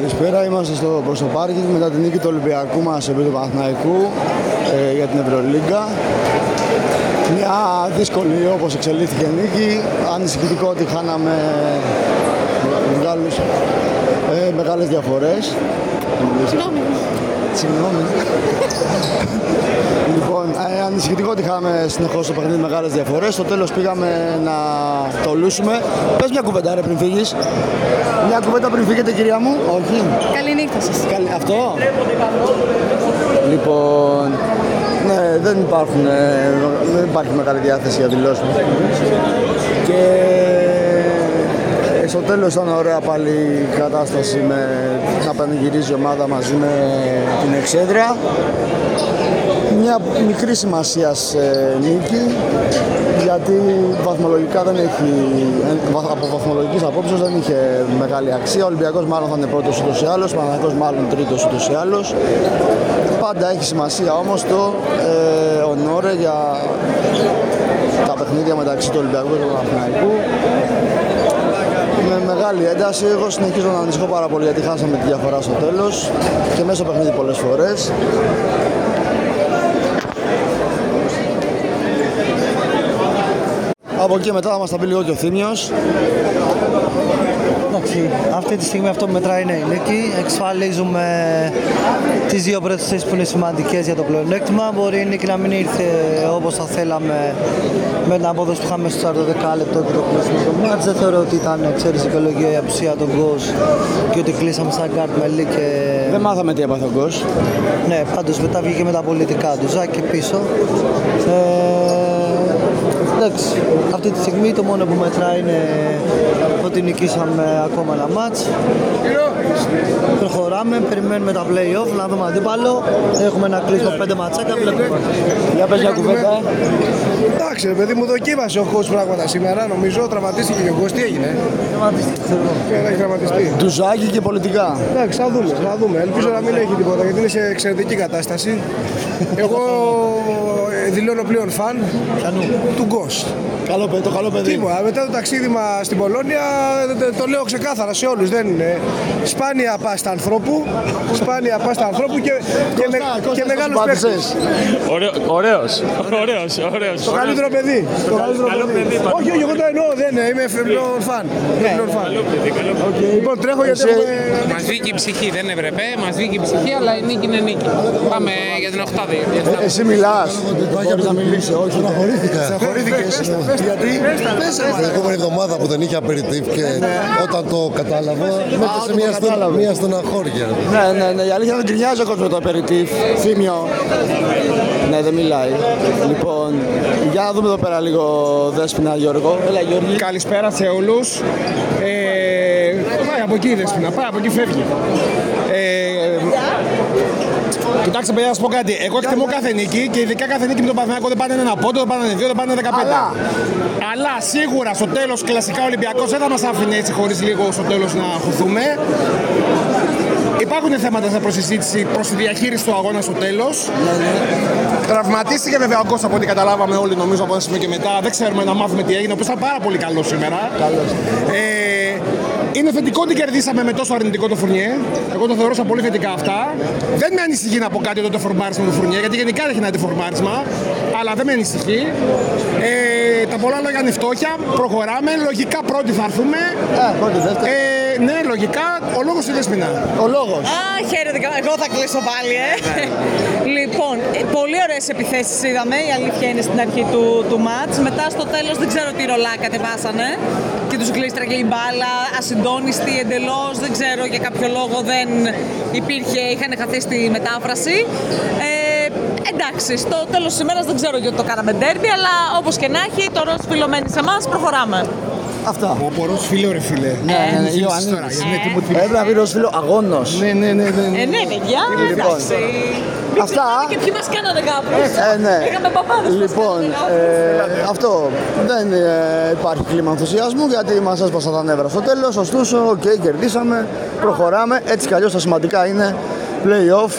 Καλησπέρα, είμαστε στο Προσωπάρκινγκ μετά την νίκη του Ολυμπιακού μας επί του Παναθηναϊκού για την Ευρωλίγκα. Μια δύσκολη όπως εξελίχθηκε νίκη, ανησυχητικό ότι χάναμε μεγάλες διαφορές. Συγγνώμη. Λοιπόν, ανησυχητικό ότι είχαμε συνεχώς στο παιχνίδι μεγάλες διαφορές. Στο τέλος πήγαμε να το λούσουμε. Πες μια κουβέντα ρε πριν φύγεις. Μια κουβέντα πριν φύγετε κυρία μου. Όχι. Καλή νύχτα σας. Αυτό. Λοιπόν, ναι, δεν υπάρχει μεγάλη διάθεση για δηλώσεις. Και στο τέλος ήταν ωραία πάλι η κατάσταση με να πανηγυρίζει η ομάδα μαζί με την Εξέδρα. Μια μικρή σημασία νίκη, γιατί βαθμολογικά δεν έχει, από βαθμολογικής απόψεως δεν είχε μεγάλη αξία. Ο Ολυμπιακός μάλλον θα είναι πρώτος ούτως ή άλλως, ο Παναθηναϊκός μάλλον τρίτος ούτως ή άλλως. Πάντα έχει σημασία όμως το ονόρε για τα παιχνίδια μεταξύ του Ολυμπιακού και του Παναθηναϊκού. Με μεγάλη ένταση, εγώ συνεχίζω να ανησυχώ πάρα πολύ γιατί χάσαμε τη διαφορά στο τέλος και μέσα στο παιχνίδι πολλές φορές. Από εκεί μετά θα μας τα πει λίγο και ο Θήμιος. Εντάξει, αυτή τη στιγμή αυτό που μετράει είναι η νίκη. Εξασφαλίζουμε τις δύο πρώτες θέσεις που είναι σημαντικές για το πλεονέκτημα. Μπορεί η νίκη να μην ήρθε όπως θα θέλαμε με την απόδοση που είχαμε στο 40 λεπτό και το κλείσιμο του μάτς. Δεν θεωρώ ότι ήταν δικαιολογία η απουσία των Γκος και ότι κλείσαμε σαν γκάρτ μελί και... Δεν μάθαμε τι έπαθε ο Γκος. Ναι, πάντως μετά βγήκε με τα πολιτικά του Ζάκη πίσω. Εντάξει, αυτή τη στιγμή το μόνο που μετράει είναι ότι νικήσαμε ακόμα ένα μάτς. Προχωράμε, περιμένουμε τα play-off, να δούμε αντίπαλο. Έχουμε να κλείσουμε 5 ματσάκια, βλέπουμε. Για πες μια κουβέντα. Εντάξει, παιδί μου, δοκίμασε ο Γκος πράγματα σήμερα. Νομίζω τραυματίστηκε και ο Γκος. Τι έγινε? Τραυματίστηκε, ξέρω εγώ. Έχει τραυματιστεί. Του Ζάκη και πολιτικά. Εντάξει, θα δούμε. Ελπίζω να μην έχει τίποτα γιατί είναι σε εξαιρετική κατάσταση. Εγώ δηλώνω πλέον φαν του Γκος. Το καλό παιδί. Τίποτα. Μετά το ταξίδι μας στην Πολώνια, το λέω ξεκάθαρα σε όλους. Δεν είναι. Σπάνια πας στα ανθρώπου. Σπάνια πας στα ανθρώπου και μεγάλος παίκτης. Ωραίος. Το καλύτερο παιδί. Όχι, εγώ το εννοώ. Δεν είναι. Είμαι πλέον φαν. Λοιπόν, τρέχω γιατί μας βγήκε η ψυχή, δεν έπρεπε. Μας βγήκε η ψυχή, αλλά η νίκη είναι νίκη. Πάμε για την οκτάδη. Εσύ μιλάς. Να μιλήσει. Όχι, Στεναχωρήθηκες. Γιατί την επόμενη εβδομάδα που δεν είχε απεριτίφ και όταν το κατάλαβα μέτρησε μια στεναχώρια. Ναι, η αλήθεια δεν γκρινιάζει ο κόσμος με το απεριτίφ. Θύμιο. Ναι, δεν μιλάει. Λοιπόν, για να δούμε εδώ πέρα λίγο Δέσποινα Γιώργο. Έλα Γιώργη. καλησπέρα σε όλους. Πάει από εκεί η Δέσποινα, πάει από εκεί φεύγει. Κοιτάξτε παιδιά, να σας πω κάτι. Εγώ εκτιμώ κάθε νίκη και ειδικά κάθε νίκη με τον Παναθηναϊκό δεν πάνε ένα πόντο, δεν πάνε 2, δεν πάνε 15. Αλλά σίγουρα στο τέλος κλασικά ο Ολυμπιακός δεν θα μας άφηνε έτσι χωρίς λίγο στο τέλος να χωθούμε. Υπάρχουν θέματα σε προσυζήτηση προς τη διαχείριση του αγώνα στο τέλος. Τραυματίστηκε βέβαια ο Γκος από ό,τι καταλάβαμε όλοι νομίζω από ένα σημείο και μετά. Δεν ξέρουμε να μάθουμε τι έγινε. Ο οποίος ήταν πάρα πολύ καλός σήμερα. Είναι θετικό ότι κερδίσαμε με τόσο αρνητικό το Φουρνιέ. Εγώ το θεωρούσα πολύ θετικά αυτά. Δεν με ανησυχεί να πω κάτι εδώ το φορμάρισμα του Φουρνιέ, γιατί γενικά δεν έχει ένα φορμάρισμα. Αλλά δεν με ανησυχεί. Τα πολλά λόγια είναι φτώχεια. Προχωράμε. Λογικά πρώτοι θα έρθουμε. Ναι, λογικά. Ο λόγος είναι Δέσποινα. Ο λόγος. Χαίρετε, εγώ θα κλείσω πάλι, Λοιπόν, πολύ ωραίες επιθέσεις είδαμε, η αλήθεια είναι στην αρχή του μάτς. Μετά στο τέλος δεν ξέρω τι ρολά κατεβάσανε και τους γλίστραγε η μπάλα, ασυντόνιστη εντελώς, δεν ξέρω για κάποιο λόγο δεν υπήρχε, είχαν χαθεί στη μετάφραση. Εντάξει, στο τέλος της ημέρας δεν ξέρω γιατί το κάναμε ντέρμπι, αλλά όπως και να έχει, το ροζ φίλο μένει σε εμάς, προχωράμε. Αυτά. Από ροζ φίλο ρε φίλε. Ναι, πρέπει να πει ροζ φίλο αγώνος. Ναι. Ναι, παιδιά, εντάξει. Αυτά. Και ποιοι μας κάνανε κάπως. Ναι. Είχαμε παπάδες. Λοιπόν, αυτό δεν υπάρχει κλίμα ενθουσιασμού γιατί μας έσπασαν τα νεύρα στο τέλος. Ωστόσο, κερδίσαμε, προχωράμε. Έτσι κι αλλιώς τα σημαντικά είναι play-off